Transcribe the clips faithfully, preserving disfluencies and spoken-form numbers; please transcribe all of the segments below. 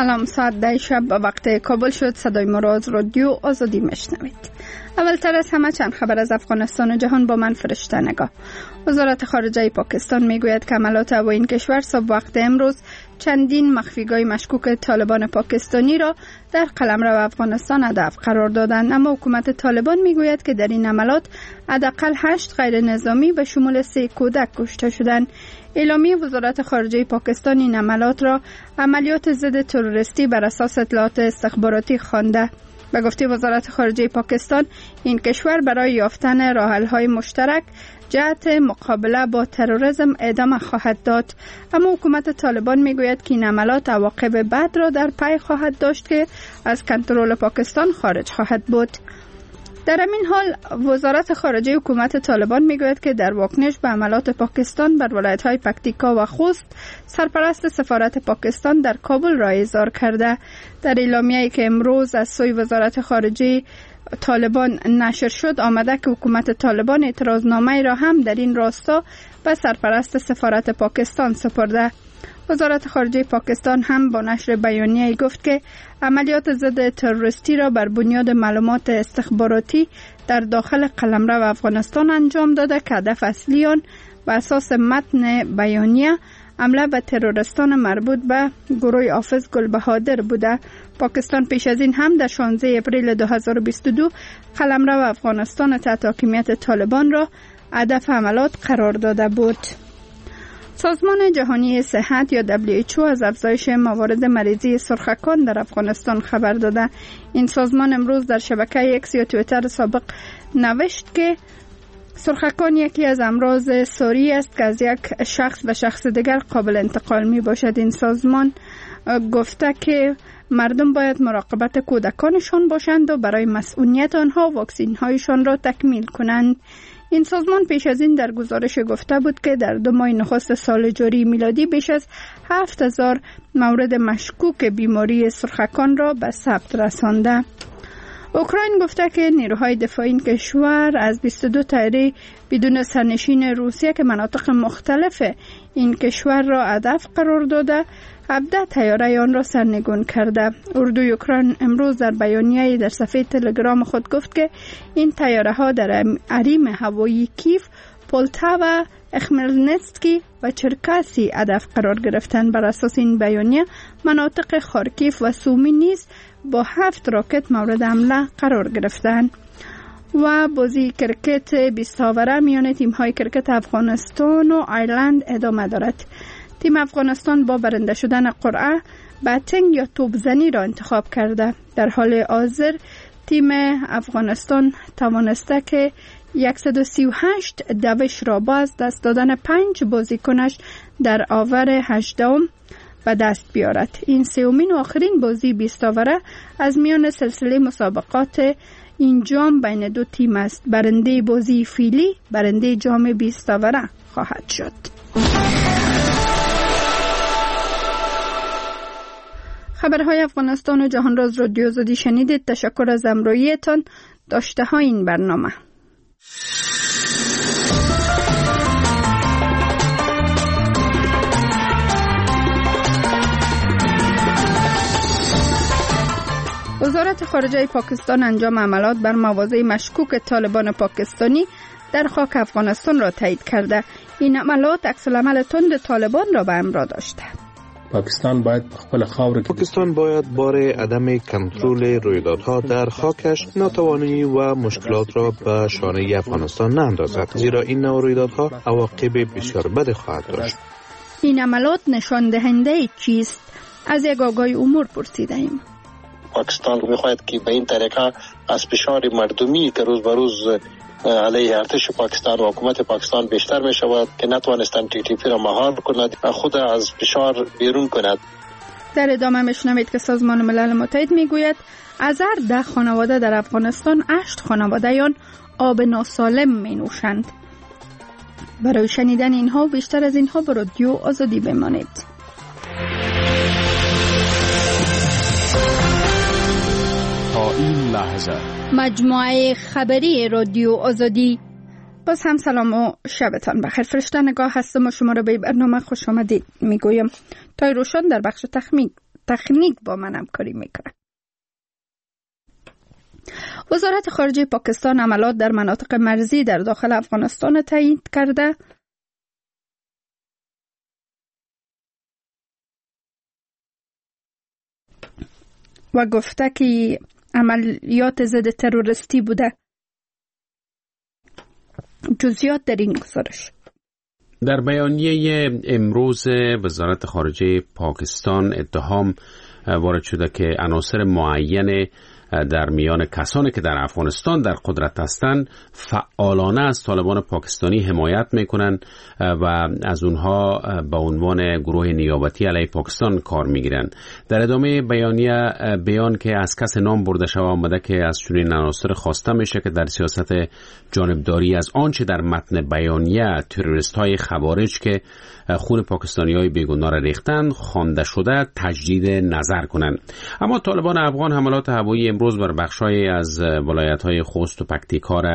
سلام، ساعت ده شب وقت کابل شد. صدای ما را از رادیو آزادی میشنوید. اولتر از همه چند خبر از افغانستان و جهان با من فرشته نگاه. وزارت خارجه پاکستان میگوید که حملات هوایی این کشور صبح وقت امروز چندین مخفیگاه مشکوک طالبان پاکستانی را در قلمرو افغانستان هدف قرار دادند، اما حکومت طالبان میگوید که در این حملات حداقل هشت غیر نظامی به شمول سه کودک کشته شدند. اعلامیه وزارت خارجه پاکستان این عملیات را عملیات ضد تروریستی بر اساس اطلاعات استخباراتی خوانده. به گفته وزارت خارجه پاکستان، این کشور برای یافتن راه‌حل‌های مشترک جهت مقابله با تروریسم ادامه خواهد داد، اما حکومت طالبان میگوید که این عملیات عواقب بد را در پی خواهد داشت که از کنترل پاکستان خارج خواهد بود. در همین حال وزارت خارجه حکومت طالبان میگوید که در واکنش به حملات پاکستان بر ولایت‌های پکتیکا و خوست، سرپرست سفارت پاکستان در کابل را احضار کرده. در اعلامیه‌ای که امروز از سوی وزارت خارجه طالبان نشر شد آمده که حکومت طالبان اعتراضنامه‌ای را هم در این راستا به سرپرست سفارت پاکستان سپرده. وزارت خارجه پاکستان هم با نشر بیانیه‌ای گفت که عملیات ضد تروریستی را بر بنیاد معلومات استخباراتی در داخل قلمرو افغانستان انجام داده که هدف اصلی آن بر اساس متن بیانیه حمله به تروریستان مربوط به گروه حافظ گلبهادر بوده. پاکستان پیش از این هم در شانزده اپریل دو هزار و بیست و دو قلمرو افغانستان تحت حاکمیت طالبان را هدف حملات قرار داده بود. سازمان جهانی صحت یا دبلیو اچ او از افزایش موارد مریضی سرخکان در افغانستان خبر داده. این سازمان امروز در شبکه اکس یا توییتر سابق نوشت که سرخکان یکی از امراض ساری است که از یک شخص به شخص دیگر قابل انتقال می باشد. این سازمان گفته که مردم باید مراقبت کودکانشان باشند و برای مسئولیت آنها واکسین هایشان را تکمیل کنند. این سازمان پیش از این در گزارش گفته بود که در دو ماه نخست سال جاری میلادی بیش از هفت هزار مورد مشکوک بیماری سرخکان را به ثبت رسانده. اوکراین گفته که نیروهای دفاعی این کشور از بیست و دو طیاره بدون سرنشین روسیه که مناطق مختلف این کشور را هدف قرار داده، هفده طیاره آن را سرنگون کرده. اردوی اوکراین امروز در بیانیه‌ای در صفحه تلگرام خود گفت که این طیاره ها در حریم هوایی کیف، پولتاوا، اخملنتسکی و چرکاسی هدف قرار گرفتند. بر اساس این بیانیه مناطق خارکیف و سومی نیز با هفت راکت مورد حمله قرار گرفتند. و بازی کرکت بیست آوره میان تیم‌های کرکت افغانستان و ایرلند ادامه دارد. تیم افغانستان با برنده شدن قرعه بتنگ یا توپزنی را انتخاب کرده. در حال حاضر تیم افغانستان توانسته که صد و سی و هشت دوش را با از دست دادن پنج بازیکنش در آور هجدهم به دست بیارد. این سومین و آخرین بازی بیست آوره از میان سلسله مسابقات این جام بین دو تیم است. برنده بازی فیلی برنده جام بیست آوره خواهد شد. خبرهای افغانستان و جهان را از رادیو آزادی شنیدید. تشکر از همراهیتان. داشته های این برنامه. وزارت خارجه پاکستان انجام عملیات بر مواضع مشکوک طالبان پاکستانی در خاک افغانستان را تایید کرده. این عملیات عکس‌العمل تند طالبان را به همراه داشته. پاکستان باید خپل خاور پاکستان باید بار عدم کنترل رویدادها در خاکش ناتوانی و مشکلات را به شانه افغانستان ناندازد، زیرا این نوع رویدادها عواقب بسیار بد خواهد داشت. این عملیات نشان دهنده چیست؟ از یک آگاه امور پرسیده ایم. پاکستان می‌خواهد که به این طریقه از فشار مردمی که روز به روز علیه ارتش پاکستان و حکومت پاکستان بیشتر می شود که نتوانستند تی تی پی را مهار کند، خود از فشار بیرون کند. در ادامه میشنوید که سازمان ملل متحد میگوید از هر ده خانواده در افغانستان هشت خانواده‌یان آب ناسالم می نوشند. برای شنیدن اینها و بیشتر از اینها به رادیو آزادی بمانید. تا این لحظه مجموعه خبری رادیو آزادی. باز هم سلام و شبتان بخیر. فرشته نگاه هستم و شما را به برنامه خوش آمدید میگویم. تای روشن در بخش تخمی... تکنیک با من همکاری میکنه. وزارت خارجه پاکستان عملات در مناطق مرزی در داخل افغانستان تایید کرده و گفته که عملیات ضد تروریستی بوده. جزئیات در این گزارش. در بیانیه امروز وزارت خارجه پاکستان اتهام وارد شده که عناصر معین در میان کسانی که در افغانستان در قدرت هستند فعالانه از طالبان پاکستانی حمایت میکنند و از اونها به عنوان گروه نیابتی علیه پاکستان کار میگیرند. در ادامه بیانیه بیان که از کس نام برده شده آمده که از چنین عناصر خواسته میشه که در سیاست جانبداری از آنچه در متن بیانیه تروریست های خوارج که خون پاکستانی های بیگناه را ریختند خوانده شده تجدید نظر کنند. اما طالبان افغان حملات هوایی امروز بر بخشای از ولایت های خوست و پکتیکا را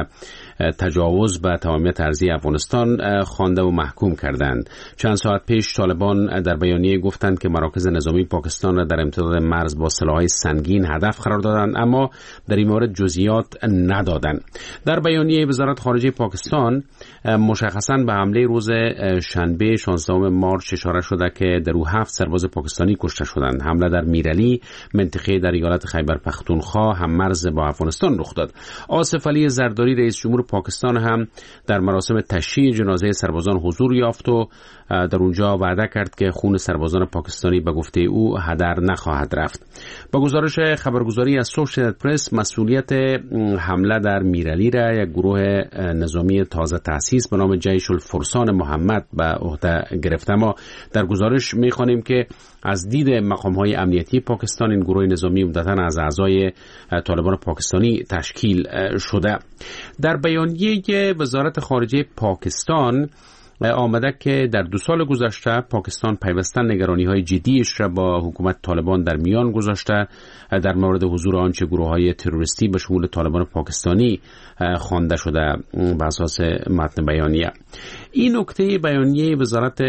تجاوز به تمامیت ارضی افغانستان خوانده و محکوم کردند. چند ساعت پیش طالبان در بیانیه گفتند که مراکز نظامی پاکستان را در امتداد مرز با سلاح‌های سنگین هدف قرار دادند، اما در این مورد جزئیات ندادند. در بیانیه وزارت خارجه پاکستان مشخصاً به حمله روز شنبه شانزدهم مارس اشاره شده که در او هفت سرباز پاکستانی کشته شدند. حمله در میرعلی منطقه در ایالت خیبر پختونخوا هم مرز با افغانستان رخ داد. آصف علی زرداری رئیس جمهور پاکستان هم در مراسم تشییع جنازه سربازان حضور یافت و در اونجا وعده کرد که خون سربازان پاکستانی به گفته او هدر نخواهد رفت. با گزارش خبرگزاری از اسوسییتد پرس مسئولیت حمله در میرعلی را یک گروه نظامی تازه تأسیس به نام جیش الفرسان محمد به عهده گرفته. ما در گزارش می‌خوانیم که از دید مقام‌های امنیتی پاکستان این گروه نظامی عمدتاً از اعضای طالبان پاکستانی تشکیل شده. در بیانیه وزارت خارجه پاکستان آمده که در دو سال گذشته پاکستان پیوسته نگرانی‌های جدیش را با حکومت طالبان در میان گذاشته در مورد حضور آنچه گروه‌های تروریستی به شمول طالبان پاکستانی خوانده شده بر اساس متن بیانیه. این نکته بیانیه وزارت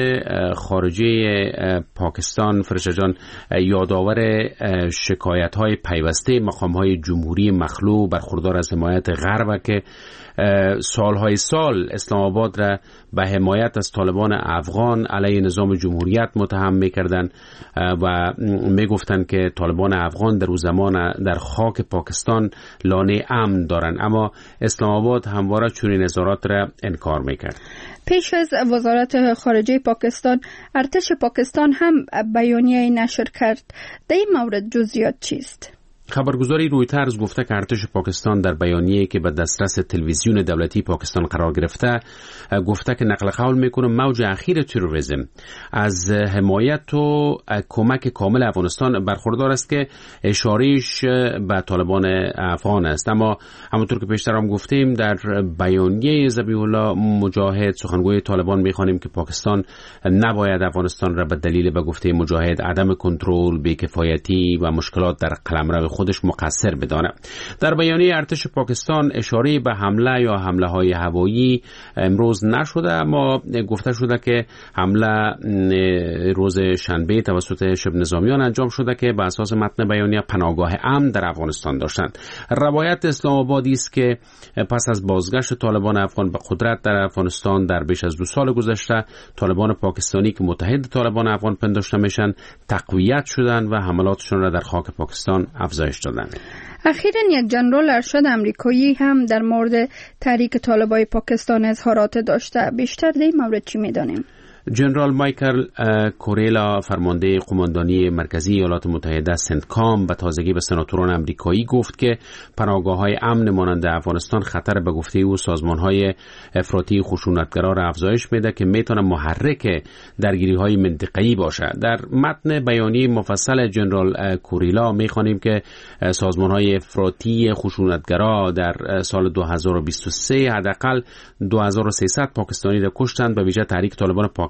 خارجه پاکستان فرشته جان یادآور شکایت‌های پیوسته مقام‌های جمهوری مخلوع برخوردار از حمایت غرب که سالهای سال اسلام آباد را به حمایت از طالبان افغان علیه نظام جمهوریت متهم می‌کردند و می‌گفتند که طالبان افغان در اون زمان در خاک پاکستان لانه امن دارند، اما اسلام آباد همواره چنین نظارات را انکار می‌کرد. پیش از وزارت خارجه پاکستان ارتش پاکستان هم بیانیه نشر کرد. در این مورد جزئیات چیست؟ خبرگزاری رویترز گفته که ارتش پاکستان در بیانیه‌ای که به دسترس تلویزیون دولتی پاکستان قرار گرفته گفته که نقل قول میکنه موج اخیر تروریسم از حمایت و کمک کامل افغانستان برخوردار است که اشارهش به طالبان افغان است. اما همونطور که پیشتر هم گفتیم در بیانیه ذبیح الله مجاهد سخنگوی طالبان میخوانیم که پاکستان نباید افغانستان را به دلیل به گفته مجاهد عدم کنترل، بی‌کفایتی و مشکلات در قلمرو خودش مقصر بدانه. در بیانیه ارتش پاکستان اشاره به حمله یا حمله های هوایی امروز نشده، اما گفته شده که حمله روز شنبه توسط شبه نظامیان انجام شده که به اساس متن بیانیه پناهگاه امن در افغانستان داشتند. روایت اسلام آبادی است که پس از بازگشت طالبان افغان به قدرت در افغانستان در بیش از دو سال گذشته طالبان پاکستانی که متحد طالبان افغان پنداشته میشن تقویت شدند و حملاتشون را در خاک پاکستان افزایش دادند. اخیراً یک جنرال ارشد امریکایی هم در مورد تحریک طالبان پاکستان اظهارات داشته. بیشتر در این مورد چی می‌دانیم؟ جنرال مایکل کوریلا فرمانده قماندانی مرکزی ایالات متحده سنتکام به تازگی به سناتوران امریکایی گفت که پناهگاه‌های امن مانند افغانستان خطر به گفته او سازمان‌های افراطی خشونتگرا را افزایش میده که میتونه محرک درگیری‌های منطقه‌ای باشه. در متن بیانیه مفصل جنرال کوریلا می‌خوانیم که سازمان‌های افراطی خشونتگرا در سال دو هزار و بیست و سه حداقل دو هزار و سیصد پاکستانی را کشتند، به ویژه تحریک طالبان پاکستان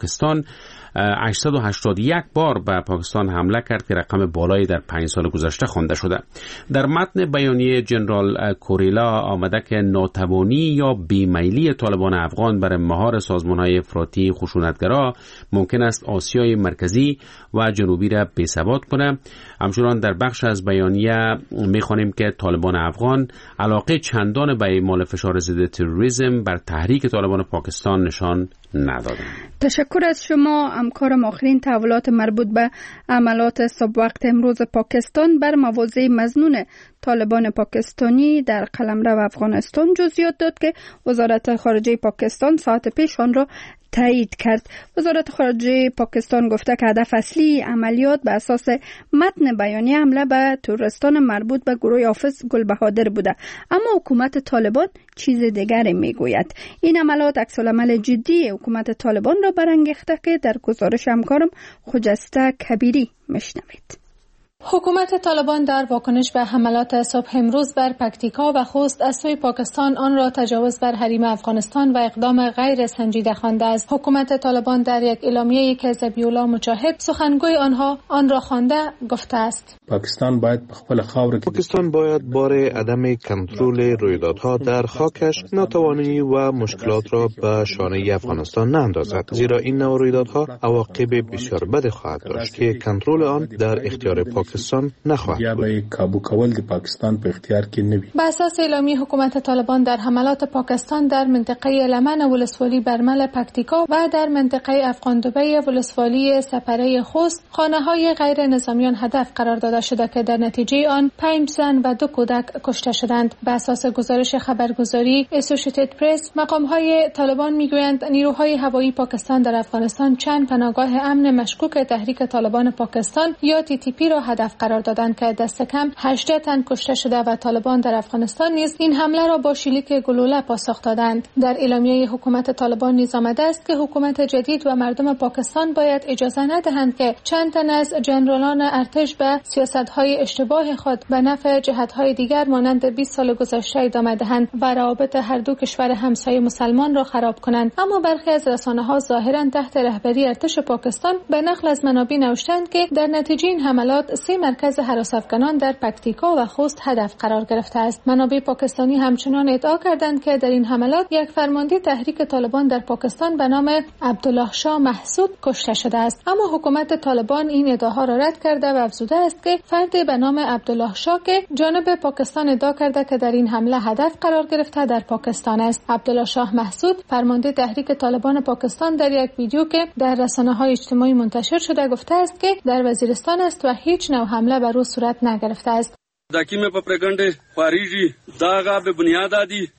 پاکستان هشتصد و هشتاد و یک بار به پاکستان حمله کرد که رقم بالایی در پنج سال گذشته خوانده شده. در متن بیانیه جنرال کوریلا آمده که ناتوانی یا بیمیلی طالبان افغان بر مهار سازمان‌های افراطی خشونتگرا ممکن است آسیای مرکزی و جنوبی را بی‌ثبات کنه. همچنان در بخش از بیانیه می‌خوانیم که طالبان افغان علاقه چندان به اعمال فشار ضد تروریسم بر تحریک طالبان پاکستان نشان ندادند. تشکر از شما. همکارم آخرین تحولات مربوط به عملات صبح وقت امروز پاکستان بر مواضع مظنون طالبان پاکستانی در قلمرو افغانستان جزئیات داد که وزارت خارجه پاکستان ساعت پیش آن را تایید کرد. وزارت خارجه پاکستان گفته که هدف اصلی عملیات به اساس متن بیانیه حمله به تروریستان مربوط به گروه حافظ گلبهادر بوده، اما حکومت طالبان چیز دیگری میگوید. این عملات عکس‌العمل جدی حکومت طالبان را برانگیخته که در گزارش همکارم خجسته کبیری میشنوید. حکومت طالبان در واکنش به حملات صبح امروز بر پکتیکا و خوست از سوی پاکستان آن را تجاوز بر حریم افغانستان و اقدام غیر سنجیده خوانده است. حکومت طالبان در یک اعلامیه‌ای که ذبیح‌الله مجاهد سخنگوی آنها آن را خوانده گفته است: پاکستان باید به خپل خاور پاکستان باید بار عدم کنترل رویدادها در خاکش ناتوانی و مشکلات را به شانه افغانستان ناندازد، زیرا این نوع رویدادها عواقب بسیار بد خواهد داشت که کنترل آن در اختیار پاکستان نخواهد یا به کابو کول د پاکستان په اختیار کې نه وي. به اساس اعلامیه حکومت طالبان در حملات پاکستان در منطقه لمن ولسوالی برمل پکتیکا و در منطقه افغاندوبه ولسوالی سپره خوست خانه‌های غیر نظامیان هدف قرار داده شده که در نتیجه آن پنج زن و دو کودک کشته شدند. به اساس گزارش خبرگزاری اسوسییتد پرس، مقام‌های طالبان میگویند نیروهای هوایی پاکستان در افغانستان چند پناهگاه امن مشکوک تحریک طالبان پاکستان یا تی تی پی را هدف قرار دادند که دست کم هجده تن کشته شده و طالبان در افغانستان نیز این حمله را با شلیک گلوله پاسخ دادند. در اعلامیه حکومت طالبان نیز آمده است که حکومت جدید و مردم پاکستان باید اجازه ندهند که چند تن از جنرالان ارتش به سیاست‌های اشتباه خود به نفع جهت‌های دیگر مانند بیست سال گذشته ادامه دهند و روابط هر دو کشور همسایه مسلمان را خراب کنند. اما برخی از رسانه‌ها ظاهراً تحت رهبری ارتش پاکستان به نقل از منابع نوشتند که در نتیجه این حملات سه مرکز هراس افغانان در پکتیکا و خوست هدف قرار گرفته است. منابع پاکستانی همچنان ادعا کردند که در این حملات یک فرمانده تحریک طالبان در پاکستان به نام عبدالله شاه محسود کشته شده است، اما حکومت طالبان این ادعاها را رد کرده و افزوده است که فردی به نام عبدالله شاه که جانب پاکستان ادعا کرده که در این حمله هدف قرار گرفته در پاکستان است. عبدالله شاه محسود فرمانده تحریک طالبان پاکستان در یک ویدیو که در رسانه‌های اجتماعی منتشر شده گفته است که در وزیرستان است و هیچ نوع حمله بر او صورت نگرفته است. داکیمه په پرګنډه خارجي داغه به بنیاد دي.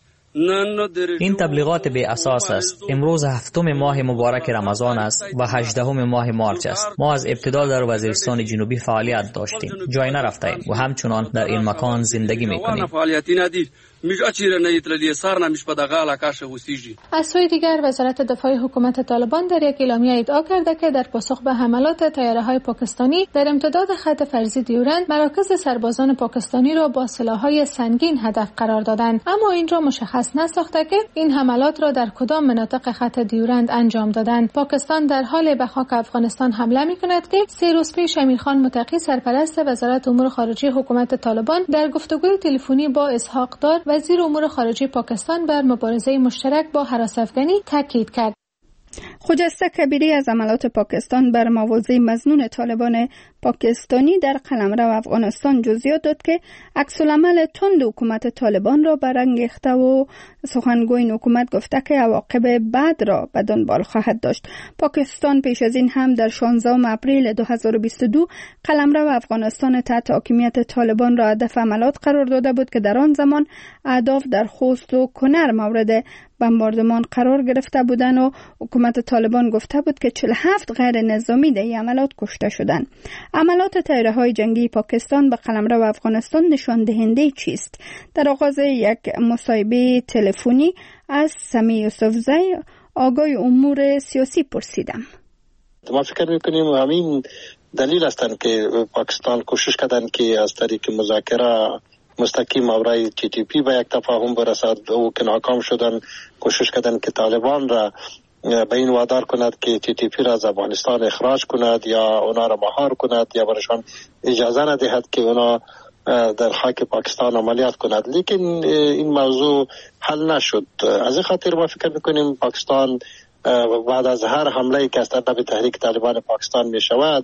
این تبلیغات بی اساس است. امروز هفتم ماه مبارک رمضان است و هجدهم ماه مارچ است. ما از ابتدا در وزیرستان جنوبی فعالیت داشتیم، جای نرفتیم و همچنان در این مکان زندگی میکنیم. از سوی دیگر وزارت دفاع حکومت طالبان در یک اعلامیه ادعا کرده که در پاسخ به حملات طیاره‌های پاکستانی در امتداد خط فرضی دیورند مراکز سربازان پاکستانی را با سلاح‌های سنگین هدف قرار دادند، اما این را مشخص نساخته که این حملات را در کدام مناطق خط دیورند انجام دادند. پاکستان در حال به خاک افغانستان حمله می‌کند که سه روز پیش امیرخان متقی سرپرست وزارت امور خارجه حکومت طالبان در گفتگوی تلفنی با اسحاق دار وزیر امور خارجه پاکستان بر مبارزه مشترک با هراس افغانی تاکید کرد. خجسته کبیری از عملات پاکستان بر مواضع مظنون طالبان پاکستانی در قلمرو افغانستان جزئیات داد که عکس‌العمل تند حکومت طالبان را برانگیخته و سخنگوی این حکومت گفته که عواقب بد را به دنبال خواهد داشت. پاکستان پیش از این هم در شانزدهم اپریل دو هزار و بیست و دو قلمرو افغانستان تحت حاکمیت طالبان را هدف عملات قرار داده بود که در آن زمان اهداف در خوست و کنر مورد بمباردمان قرار گرفته بودند و حکومت طالبان گفته بود که چهل و هفت غیر نظامی در این عملات کشته شدند. عملات طیاره‌های جنگی پاکستان به قلمرو افغانستان نشان دهنده چیست؟ در آغاز یک مصاحبه تلفنی از سمی یوسفزی آگاه امور سیاسی پرسیدم. ما فکر می‌کنیم همین دلیل هستند که پاکستان کوشش کردند که از طریق مذاکره مستقیم آورای تی تی پی به یک تفاهم برسد و که ناکام شدن، کوشش کردن که طالبان را به این وادار کند که تی تی پی را از افغانستان اخراج کند یا اونا را مهار کند یا برشان اجازه ندهد که اونا در خاک پاکستان عملیات کند. لیکن این موضوع حل نشد. از این خاطر ما فکر میکنیم پاکستان بعد از هر حمله که از طرف تحریک طالبان پاکستان می شود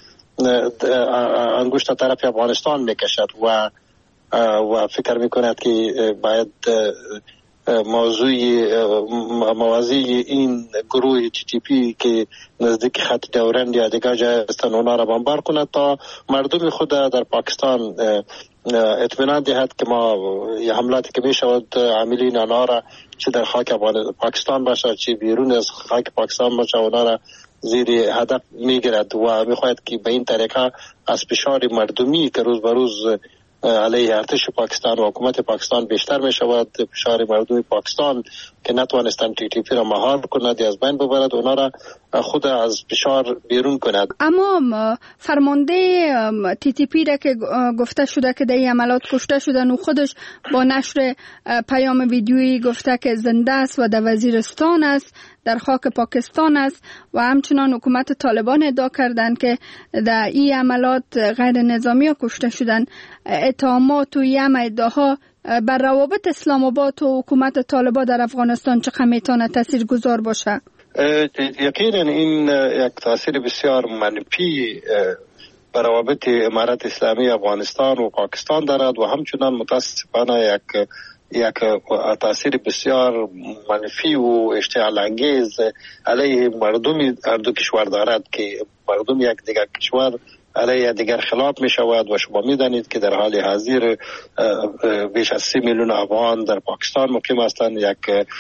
انگشت طرف افغانستان می کشد و و فکر می کند که باید موضوع موازی این گروه تی تی پی که نزدیک خط دورند یا دیگر جای هستند اونا را بمبار کند تا مردم خود در پاکستان اطمینان دهد که ما یه حملاتی که می شود عاملین آنها را چه در خاک پاکستان باشه چه بیرون از خاک پاکستان باشه اونا را زیر هدف می گیرد و می خواهد که به این طریقه از فشار مردمی که روز به روز علیه ارتش پاکستان و حکومت پاکستان بیشتر می شود، فشار مردم پاکستان که نتوانستند تی تی پی را مهار کند یا از بین ببرد اونا را خود از فشار بیرون کند. اما فرمانده تی تی پی را که گفته شده که در این عملات کشته شدن و خودش با نشر پیام ویدیویی گفته که زنده است و در وزیرستان است، در خاک پاکستان است و همچنان حکومت طالبان ادعا کردند که در این عملات غیر نظامی ها کشته شدن. اتهامات و یم ادعاها بر روابط اسلام آباد و حکومت طالبان در افغانستان چقدر میتونه تاثیرگذار باشه؟ یقینا این یک تاثیر بسیار منفی بر روابط امارت اسلامی افغانستان و پاکستان دارد و همچنان متاسفانه یک یک تاثیر بسیار منفی و اشتعال انگیز علیه مردم هر دو کشور دارد که مردم یک دیگر کشور علیه دیگر خلاف می شود و شما می دانید که در حال حاضر بیش از سی میلیون افغان در پاکستان مقیم هستند. یک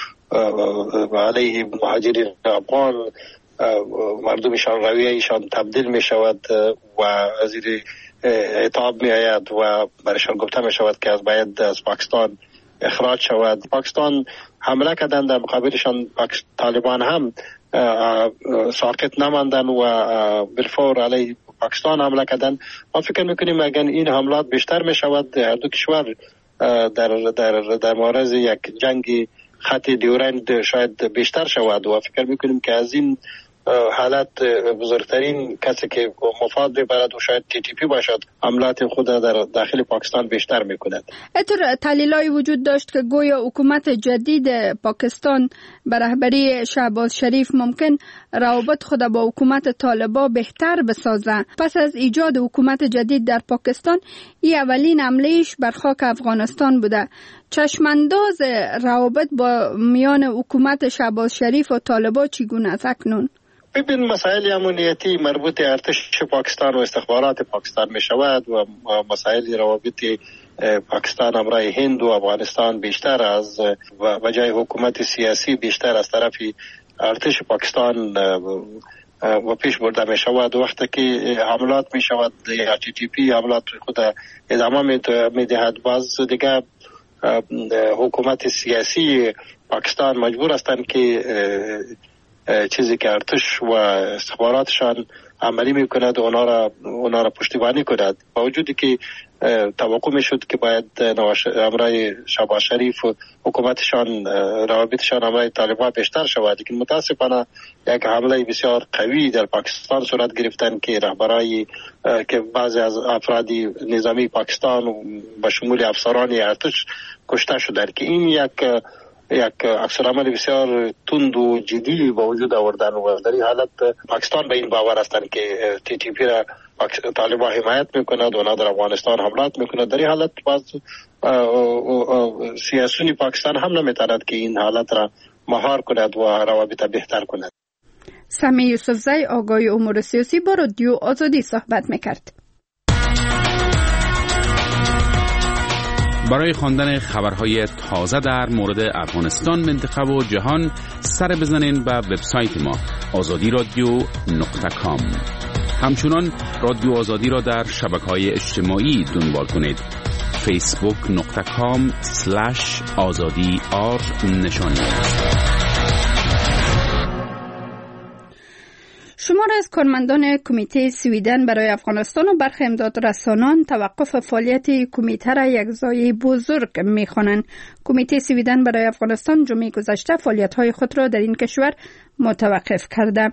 علیه مهاجرین افغان مردمشان رویه ایشان تبدیل می شود و زیر عتاب می آید و برشان گفته می شود که از باید از پاکستان اخراج شود. پاکستان حمله کردند در مقابلشان طالبان هم ساکت نماندن و بالفور علیه پاکستان حمله کردند. ما فکر میکنیم اگر این حملات بیشتر می شود هر دو کشور در در در معرض یک جنگ خط دیورند شاید بیشتر شود و فکر میکنیم که از این حالت بزرگترین کسی که مفاد ببرد و شاید تی تی پی باشد حملات خود در داخل پاکستان بیشتر میکند. اینطور تحلیلای وجود داشت که گویا حکومت جدید پاکستان به رهبری شهباز شریف ممکن روابط خود با حکومت طالبان بهتر بسازه. پس از ایجاد حکومت جدید در پاکستان این اولین حملهش بر خاک افغانستان بوده. چشمانداز روابط با میان حکومت شهباز شریف و طالبان چگونه است اکنون؟ ببین مسائل امنیتی مربوط ارتش پاکستان و استخبارات پاکستان می شود و مسائل روابط پاکستان همراه هند و افغانستان بیشتر از و جای حکومت سیاسی بیشتر از طرف ارتش پاکستان و پیش برده می شود. وقتی که حملات می شود یا تی تی پی حملات خود ادامه می دهد باز دیگه حکومت سیاسی پاکستان مجبور هستند که چیزی که ارتش و استخباراتشان عملی میکند اونا را اونا را پشتیبانی کند. با وجودی که توقع میشد که باید امرای شهباز شریف و حکومتشان روابطشان امرای طالبان بیشتر شود، لیکن متاسفانه یک حمله بسیار قوی در پاکستان صورت گرفتن که رهبرای که بعضی از افراد نظامی پاکستان و شمول افسران ارتش کشته شدند که این یک یک عکس‌العمل بسیار تند و جدی با وجود آوردن و در این حالت پاکستان به این باور هستند که تی تی پی را طالبان حمایت میکند و اونا در افغانستان حملات میکند. در این حالت باز سیاسیون پاکستان هم نمیتواند که این حالت را مهار کند و روابط بهتر کند. سمیع یوسفزی آگاهی امور سیاسی با رادیو آزادی صحبت میکرد. برای خواندن خبرهای تازه در مورد افغانستان، منطقه و جهان سر بزنین به وبسایت ما آزادی رادیو نقطه کام. همچنان رادیو آزادی را در شبکه‌های اجتماعی دنبال کنید. فیسبوک نقطه کام سلش آزادی آر نشانی. شمار از کارمندان کمیته سویدن برای افغانستان و برخی امدادرسانان توقف فعالیت کمیته را یک ضایعه بزرگ می‌خوانند. کمیته سویدن برای افغانستان جمعه گذشته فعالیت‌های خود را در این کشور متوقف کرده.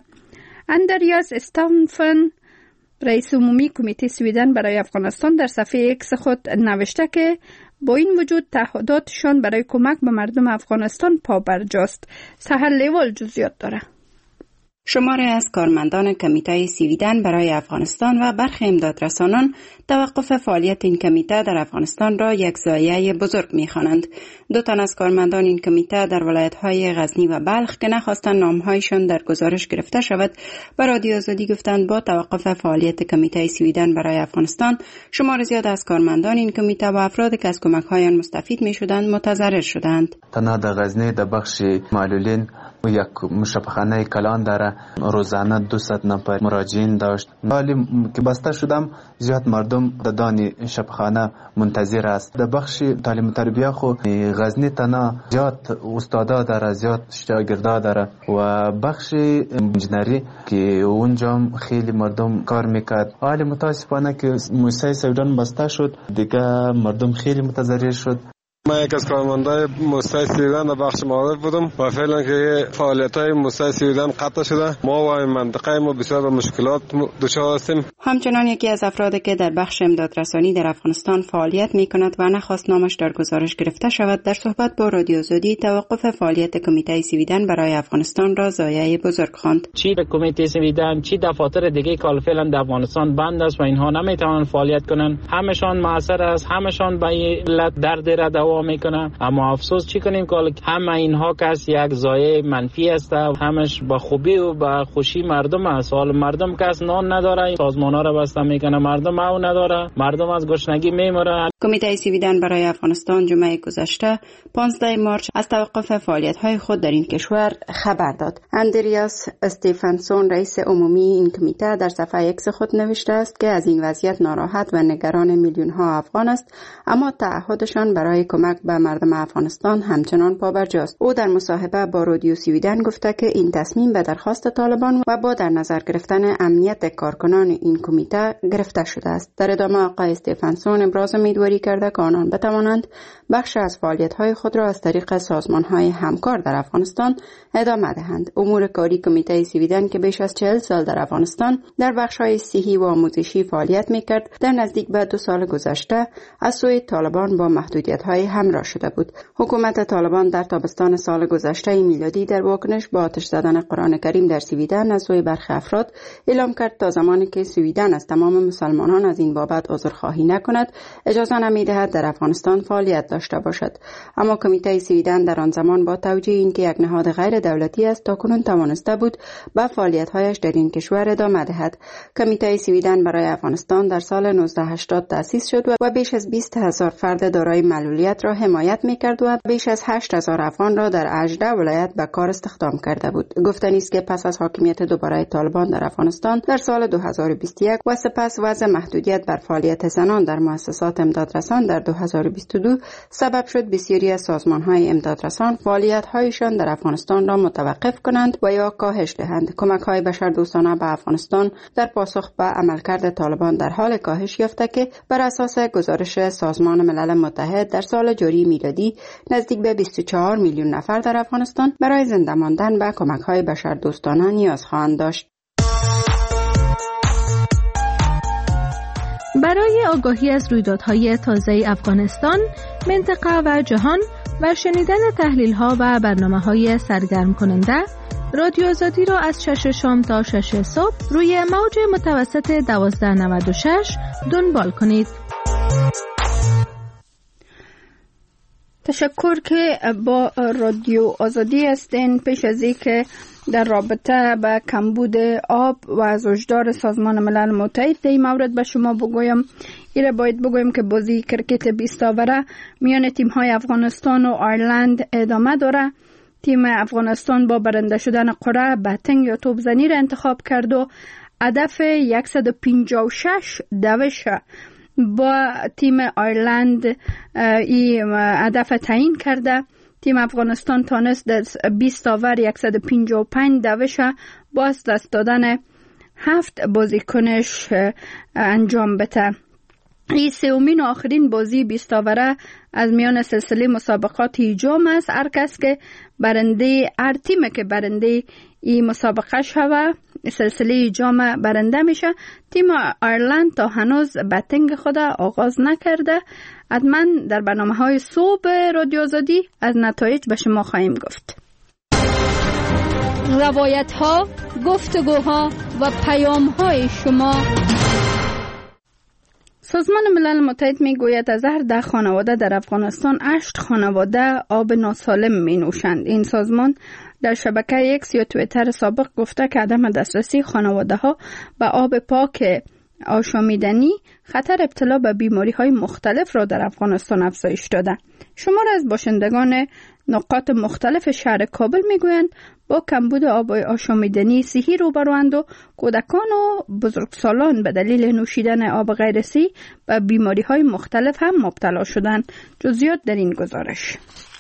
اندریاس استانفن، رئیس عمومی کمیته سویدن برای افغانستان، در صفحه ایکس خود نوشته که با این وجود تعهداتشان برای کمک به مردم افغانستان پابرجاست. سحر لیوال جزئیات داره. شماری از کارمندان کمیته سویدن برای افغانستان و برخی امدادرسانان توقف فعالیت این کمیته در افغانستان را یک ضایعه بزرگ می‌خوانند. دو تن از کارمندان این کمیته در ولایت‌های غزنی و بلخ که نخواستند نام‌هایشان در گزارش گرفته شود، به رادیو آزادی گفتند با توقف فعالیت کمیته سویدن برای افغانستان، شمار زیاد از کارمندان این کمیته و افرادی که از کمک‌هایان مستفید می‌شدند متضرر شدند. تنها در غزنی در بخش معلولین و یک مشابهخانه کلان داره، روزانه دویست نفر مراجعین داشت. حالی که بسته شدم زیاد مردم در دانی شبخانه منتظر است. در بخش تعلیم و تربیه خو غزنی تنها زیاد استادا داره، زیاد شاگردا داره و بخش انجینری که اونجا خیلی مردم کار میکرد. حالی متاسفانه که موسسه سویدن بسته شد، دیگه مردم خیلی متضرر شد. من یک از کارمندای موسسه سویدن در بخش معارف بودم و فعلا که فعالیت‌های موسسه سویدن قطع شده، ما و این منطقه ما بسیار به مشکلات دچار هستیم. همچنان یکی از افرادی که در بخش امدادرسانی در افغانستان فعالیت می‌کند و نخواست نامش در گزارش گرفته شود، در صحبت با رادیو آزادی توقف فعالیت کمیته سویدن برای افغانستان را ضایعه بزرگ خواند. چی به کمیته سویدن چی دفاتر دیگه که فعلا در افغانستان بند است و اینها نمیتوانند فعالیت کنند، همشان موثر است، همشان به علت درد را میکنه. اما افسوس چی کنیم که همه اینها کس یک ضایعه منفی است، همش با خوبی و با خوشی مردم است. حال مردم کس نان نداره، سازمان‌ها را بسته میکنه، مردم او نداره، مردم از گشنگی میمیره. کمیته سویدن برای افغانستان جمعه گذشته پانزده مارس از توقف فعالیت‌های خود در این کشور خبر داد. اندریاس استیفنسون، رئیس عمومی این کمیته، در صفحه ایکس خود نوشته است که از این وضعیت ناراحت و نگران میلیون‌ها افغان است، اما تعهدشان برای کمک به مردم افغانستان همچنان پابرجاست. او در مصاحبه با رادیو سویدن گفته که این تصمیم به درخواست طالبان و با در نظر گرفتن امنیت کارکنان این کمیته گرفته شده است. در ادامه آقای استیفنسون ابراز امیدواری کرده که آنان بتوانند بخش از فعالیت‌های خود را از طریق سازمان‌های همکار در افغانستان ادامه دهند. امور کاری کمیته سویدن که بیش از چهل سال در افغانستان در بخش‌های صحی و آموزشی فعالیت می‌کرد، در نزدیک به دو سال گذشته از سوی طالبان با محدودیت‌های همراه شده بود. حکومت طالبان در تابستان سال گذشته میلادی در واکنش با آتش زدن قرآن کریم در سویدن از سوی برخی افراد اعلام کرد تا زمانی که سویدن از تمام مسلمانان از این بابت عذرخواهی نکند، اجازه نمی‌دهد در افغانستان فعالیت داشته باشد. اما کمیته سویدن در آن زمان با توجیه اینکه یک نهاد غیر دولتی است تاکنون توانسته بود به فعالیت‌هایش در این کشور ادامه دهد. کمیته سویدن برای افغانستان در سال نوزده هشتاد تأسیس شد و بیش از بیست هزار فرد دارای معلولیت را حمایت می‌کرد و بیش از هشت هزار افغان را در هجده ولایت به کار استخدام کرده بود. گفتنی است که پس از حاکمیت دوباره طالبان در افغانستان در سال دو هزار و بیست و یک و سپس وضع محدودیت بر فعالیت زنان در مؤسسات امدادرسان در دو هزار و بیست و دو سبب شد بسیاری از سازمان‌های امدادرسان فعالیت‌هایشان در افغانستان را متوقف کنند و یا کاهش دهند. کمک‌های بشردوستانه به افغانستان در پاسخ به عملکرد طالبان در حال کاهش یافته که بر اساس گزارش سازمان ملل متحد در سال جاری میلادی نزدیک به بیست و چهار میلیون نفر در افغانستان برای زنده ماندن به کمک‌های بشردوستانه نیاز خواهند داشت. برای آگاهی از رویدادهای تازه افغانستان، منطقه و جهان و شنیدن تحلیل‌ها و برنامه‌های سرگرم کننده، رادیو آزادی را از شش شام تا شش صبح روی موج متوسط دوازده نود و شش دنبال کنید. تشکر که با رادیو آزادی هستین. پیش از اینکه در رابطه با کمبود آب و از وجدار سازمان ملل متحد در این مورد به شما بگویم، ایره باید بگویم که بازی کرکت بیست آوره میان تیم‌های افغانستان و آیرلند ادامه داره. تیم افغانستان با برنده شدن قرعه بتنگ یا توپزنی را انتخاب کرد و هدف صد و پنجاه و شش دوش با تیم آیرلند این هدف تعیین کرده. تیم افغانستان تانست در بیست آور صد و پنجاه و پنج دوش با از دست دادن هفت بازیکنش انجام بده. این سومین و آخرین بازی بیست آوره از میان سلسله مسابقات جام است. هر کس که برنده، هر تیم که برنده این مسابقه شوه سلسله جام برنده میشه. تیم آیرلند تا هنوز بتنگ خود آغاز نکرده. حتما در برنامه های صبح رادیو آزادی از نتایج به شما خواهیم گفت. روایت ها، گفتگوها و پیام های شما. سازمان ملل متحد می گوید از هر ده خانواده در افغانستان هشت خانواده آب ناسالم می نوشند. این سازمان در شبکه اکس یا توییتر سابق گفته که عدم دسترسی خانواده ها به آب پاک آشامیدنی خطر ابتلا به بیماری های مختلف را در افغانستان افزایش داده. شمار از باشندگان نقاط مختلف شهر کابل میگویند با کمبود آب آشامیدنی صحی روبروند و کودکان و بزرگسالان به دلیل نوشیدن آب غیر صحی به بیماری های مختلف هم مبتلا شدند. جزئیات در این گزارش.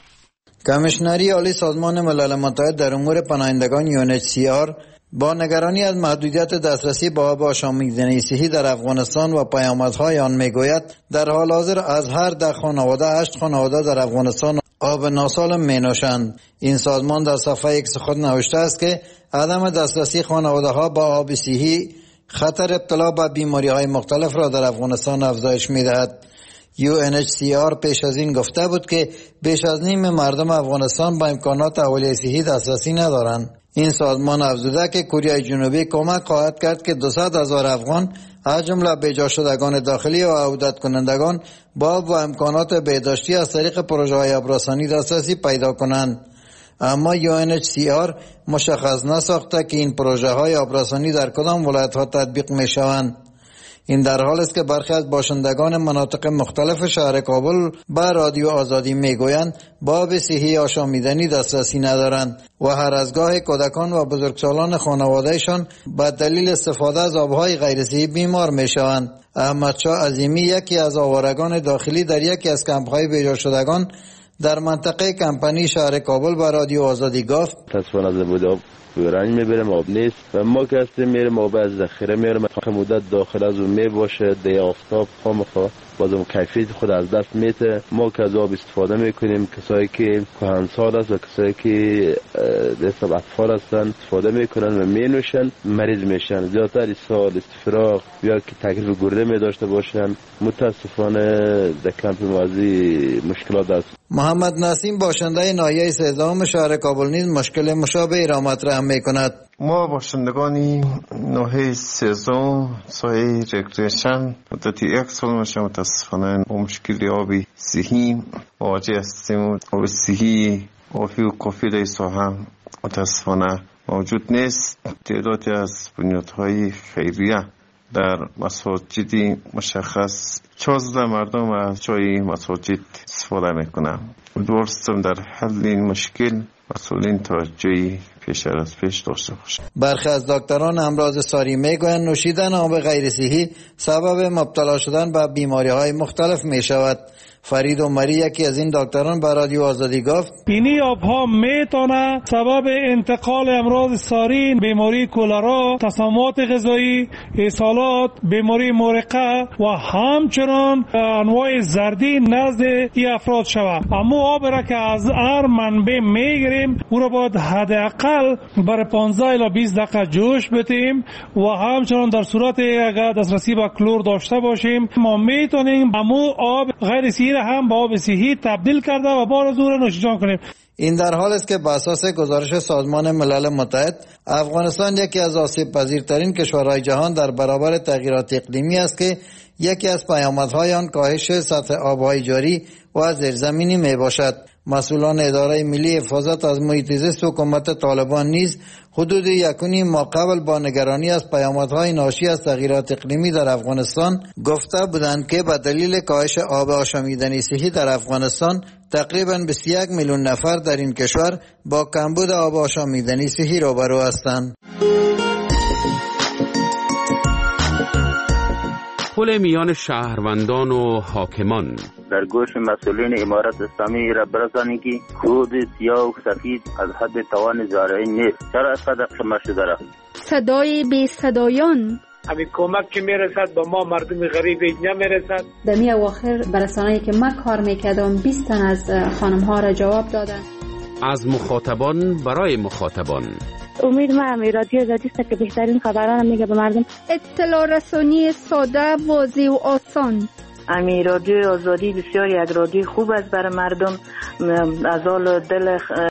کمیشنری عالی سازمان ملل متحد در امور پناهندگان یو ان اچ سی آر با نگرانی از محدودیت دسترسی به آب آشامیدنی صحی در افغانستان و پیامدهای آن میگوید در حال حاضر از هر ده خانواده هشت خانواده در افغانستان آب ناسالم می نوشند. این سازمان در صفحه ایکس خود نوشته است که عدم دسترسی خانواده ها با آب صحی خطر ابتلا به بیماری های مختلف را در افغانستان افزایش می دهد. یو ان اچ سی آر پیش از این گفته بود که بیش از نیم مردم افغانستان با امکانات اولیه صحی دسترسی ندارند. این سازمان افزوده که کره جنوبی کمک خواهد کرد که دویست هزار افغان از جمله بیجا شدگان داخلی و عودت کنندگان با و امکانات بهداشتی از طریق پروژه های آبرسانی دسترسی پیدا کنند. اما یو ان اچ سی آر مشخص نساخته که این پروژه های آبرسانی در کدام ولایت ها تطبیق می شوند. این در حال است که برخی از باشندگان مناطق مختلف شهر کابل به رادیو آزادی میگویند با آب صحی آشامیدنی دسترسی ندارند و هر از گاه کودکان و بزرگسالان خانوادهشان به دلیل استفاده از آبهای غیر صحی بیمار میشوند. احمد شاه عظیمی یکی از آوارگان داخلی در یکی از کمپ‌های بیجا شدگان در منطقه کمپانی شهر کابل به رادیو آزادی گفت: تصفیه از بود رنج میبرم آب نیست و ما که هستیم میرم آب از ذخیره میرم مدت داخل از اون میباشه دی آفتاب خامخا بازم کیفیت خود از دست میته. ما که از آب استفاده میکنیم کسایی که کهنسال است و کسایی که حساب اطفال هستن استفاده میکنن و مینوشن مریض میشن. زیادتر سال استفراغ یا که تکلیف گرده میداشته باشن. متاسفانه در کمپ موازی مشکلات است. محمد نسیم باشنده ناحیه سیزدهم شهر کابل نیز مشکل مشابهی را مطرح میکند. ما باشندگانی ناحیه سیزدهم سایه رکریشن مدتی یک سال میشه متاسفانه با مشکل آبی صحی مواجه هستیم. آب صحی کافی و کافی در ساحه متاسفانه موجود نیست. تعدادی از بنیادهای خیریه در مساجدی مشخص چهارده مردم از جای مساجد استفاده میکنن. درستم در حل این مشکل مسئولین توجهی پیش از پیش داشته باشند. برخی از دکتران امراض ساری میگویند نوشیدن آب غیر صحی سبب مبتلا شدن به بیماری های مختلف می شود. فرید عمری یکی از این دکتران به رادیو آزادی گفت: اینی آبها میتونه سبب انتقال امراض ساری، بیماری کولرا، تسممات غذایی، اسهالات، بیماری مرقه و همچنان انواع زردی نزد این افراد شود. اما آب را که از هر منبع میگیریم او را باید حداقل برای پانزده الی بیست دقیقه جوش بدیم و همچنان در صورت اگر دسترسی به کلور داشته باشیم ما میتونیم همو آب غیر صحی هم با آب صحی تبدیل کرده و بار از او را نوشیدن کنیم. این در حال است که بر اساس گزارش سازمان ملل متحد افغانستان یکی از آسیب پذیرترین کشورهای جهان در برابر تغییرات اقلیمی است که یکی از پیامدهای آن کاهش سطح آبهای جاری و زیرزمینی می باشد. مسئولان اداره ملی حفاظت از محیط زیست حکومت طالبان نیز حدود یکونی ما قبل با نگرانی از پیامدهای ناشی از تغییرات اقلیمی در افغانستان گفته بودند که به دلیل کاهش آب آشامیدنی صحی در افغانستان تقریباً بیست و یک میلیون نفر در این کشور با کمبود آب آشامیدنی صحی روبرو هستند. پل میان شهروندان و حاکمان در گوش مسئولین امارت اسلامی را برسانید که کود سیاه و سفید از حد توان زارعین نیست. چرا از قدر شما شده را؟ صدای بی صدایان. همین کمک که میرسد به ما مردم غریب نمیرسد. در می اواخر برسانه‌ای که من کار میکردم بیست تن از خانم ها را جواب دادن. از مخاطبان برای مخاطبان. امید ما همی رادیو آزادی است که بهترین خبران میگه به مردم. اطلاع رسانی ساده، واضح و آسان. امی رادیو آزادی بسیار یک رادیو خوب است برای مردم. از حال دل